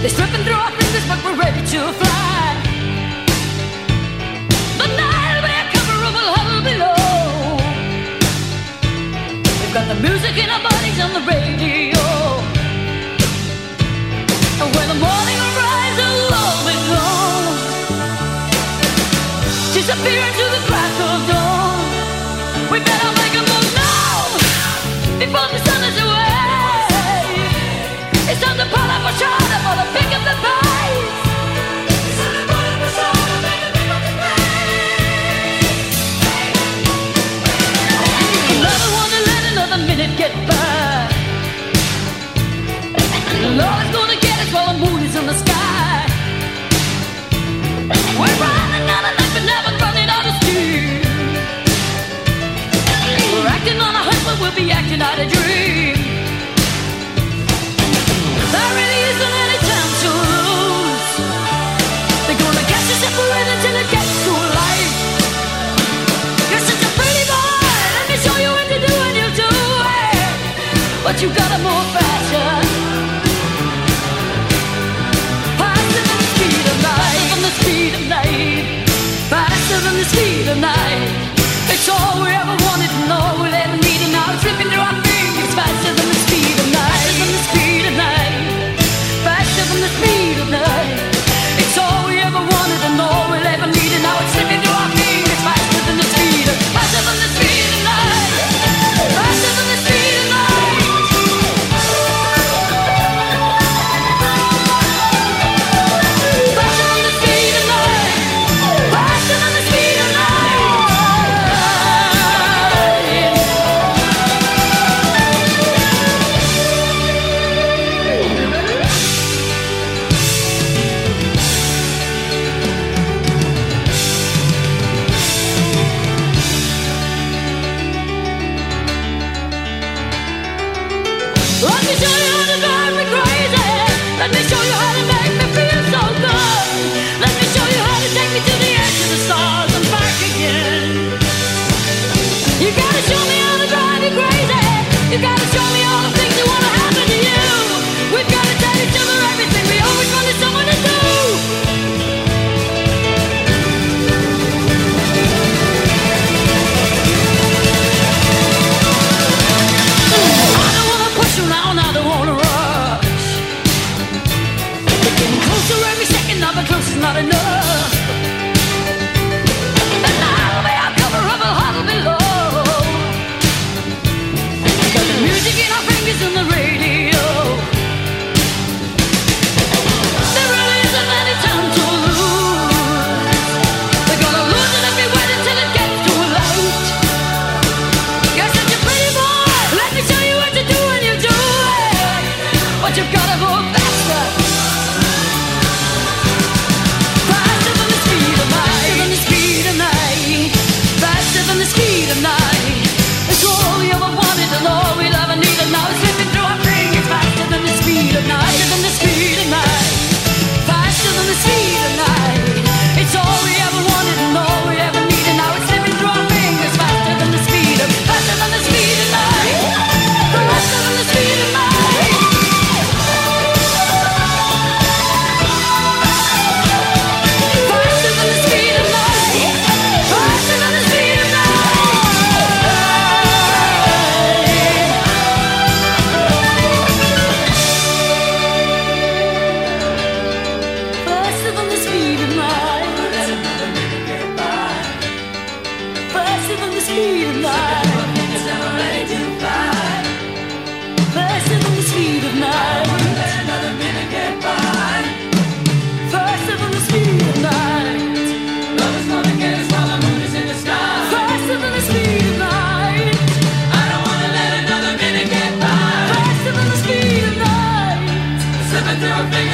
They're slipping through our fingers, but we're ready to fly. The night will be a cover of a huddle below. We've got the music in our bodies on the radio. And when the morning arises, all be gone. Disappear into the crack of dawn. We better make a move now before the sun is away. It's time to pull up a shoulder for the pick of the pace. It's time to pull up a shoulder for the pick of the pace. Never want to let another minute get by. All it's gonna get is while the moon is in the sky. We're running out of life but never running out of steam. We're acting on a hunch but we'll be acting out a dream. There really isn't any time to lose. They're gonna catch us separate until it gets too late. You're such a pretty boy, let me show you what to do and you'll do it. But you gotta move faster. Speed of light, faster than the speed of night. It's all we ever wanted to know. We'll ever need it now. It's slipping through our fingers. Faster than the speed of night. Faster than the speed of night. Faster than the speed of night. It's all we ever wanted to know. We'll ever need it now. It's slipping through our fingers. Faster than the speed of, faster than the speed of night. Faster than the speed of night. Let me show you how to make me feel so good. Let me show you how to take me to the edge of the stars and back again. You gotta show me how to drive you crazy. You gotta show me all the things that wanna happen to you. We've gotta tell each other everything we always wanted someone to do. I don't wanna push around, I don't wanna rush. Closer every second, now but close is not enough. And now may I cover up a huddle below. Got the music in our fingers and the radio. There really isn't any time to lose. We're gonna lose it if we wait until it gets too late. You're such a pretty boy, let me show you what to do and you do it. But you've gotta go faster. Faster than the speed of night. It's all we ever wanted and all we'll ever need. And now it's slipping through our fingers. Faster than the speed of night. Faster than the speed of night. Faster than the speed of night. It's all we ever wanted and all we ever need. And now it's slipping through our fingers. Faster than the speed of, faster than the speed of night. Faster than the speed of night. Your finger.